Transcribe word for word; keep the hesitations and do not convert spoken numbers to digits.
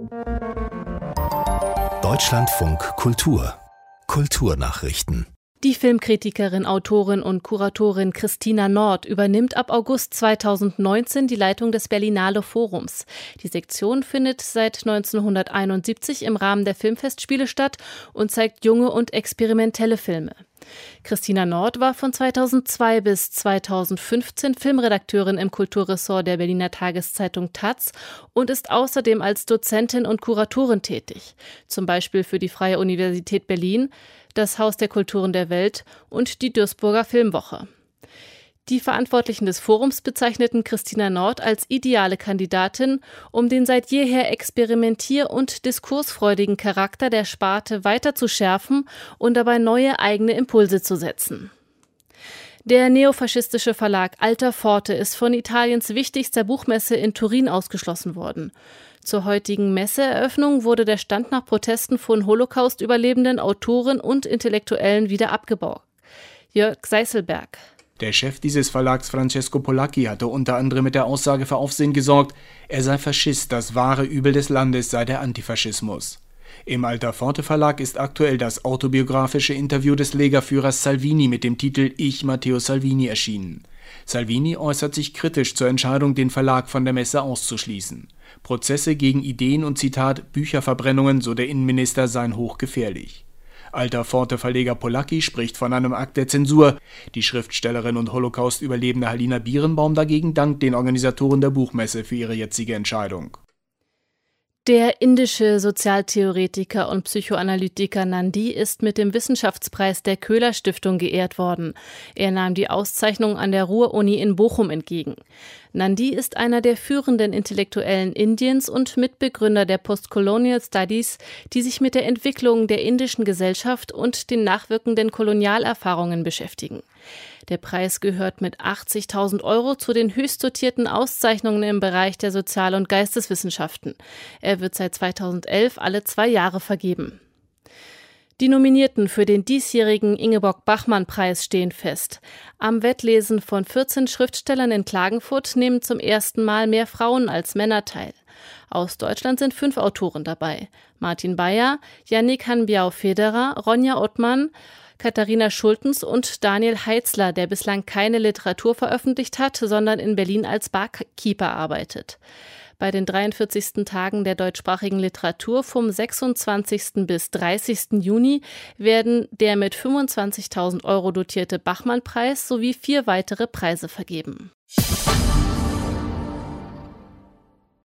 Deutschlandfunk Kultur. Kulturnachrichten. Die Filmkritikerin, Autorin und Kuratorin Christina Nord übernimmt ab August zweitausendneunzehn die Leitung des Berlinale Forums. Die Sektion findet seit neunzehnhunderteinundsiebzig im Rahmen der Filmfestspiele statt und zeigt junge und experimentelle Filme. Christina Nord war von zweitausendzwei bis zweitausendfünfzehn Filmredakteurin im Kulturressort der Berliner Tageszeitung taz und ist außerdem als Dozentin und Kuratorin tätig, zum Beispiel für die Freie Universität Berlin, das Haus der Kulturen der Welt und die Duisburger Filmwoche. Die Verantwortlichen des Forums bezeichneten Christina Nord als ideale Kandidatin, um den seit jeher experimentier- und diskursfreudigen Charakter der Sparte weiter zu schärfen und dabei neue eigene Impulse zu setzen. Der neofaschistische Verlag Alta Forte ist von Italiens wichtigster Buchmesse in Turin ausgeschlossen worden. Zur heutigen Messeeröffnung wurde der Stand nach Protesten von Holocaust-Überlebenden, Autoren und Intellektuellen wieder abgebaut. Jörg Seiselberg. Der Chef dieses Verlags, Francesco Polacchi, hatte unter anderem mit der Aussage für Aufsehen gesorgt, er sei Faschist, das wahre Übel des Landes sei der Antifaschismus. Im Alta Forte Verlag ist aktuell das autobiografische Interview des Lega-Führers Salvini mit dem Titel Ich, Matteo Salvini erschienen. Salvini äußert sich kritisch zur Entscheidung, den Verlag von der Messe auszuschließen. Prozesse gegen Ideen und Zitat Bücherverbrennungen, so der Innenminister, seien hochgefährlich. Alta Forte Verleger Polacchi spricht von einem Akt der Zensur. Die Schriftstellerin und Holocaust-Überlebende Halina Bierenbaum dagegen dankt den Organisatoren der Buchmesse für ihre jetzige Entscheidung. Der indische Sozialtheoretiker und Psychoanalytiker Nandi ist mit dem Wissenschaftspreis der Köhler Stiftung geehrt worden. Er nahm die Auszeichnung an der Ruhr-Uni in Bochum entgegen. Nandi ist einer der führenden Intellektuellen Indiens und Mitbegründer der Postcolonial Studies, die sich mit der Entwicklung der indischen Gesellschaft und den nachwirkenden Kolonialerfahrungen beschäftigen. Der Preis gehört mit achtzigtausend Euro zu den höchst dotierten Auszeichnungen im Bereich der Sozial- und Geisteswissenschaften. Er wird seit zweitausendelf alle zwei Jahre vergeben. Die Nominierten für den diesjährigen Ingeborg-Bachmann-Preis stehen fest. Am Wettlesen von vierzehn Schriftstellern in Klagenfurt nehmen zum ersten Mal mehr Frauen als Männer teil. Aus Deutschland sind fünf Autoren dabei. Martin Beyer, Yannick Hanbiau-Federer, Ronja Ottmann, Katharina Schultens und Daniel Heitzler, der bislang keine Literatur veröffentlicht hat, sondern in Berlin als Barkeeper arbeitet. Bei den dreiundvierzigsten Tagen der deutschsprachigen Literatur vom sechsundzwanzigsten bis dreißigsten Juni werden der mit fünfundzwanzigtausend Euro dotierte Bachmann-Preis sowie vier weitere Preise vergeben.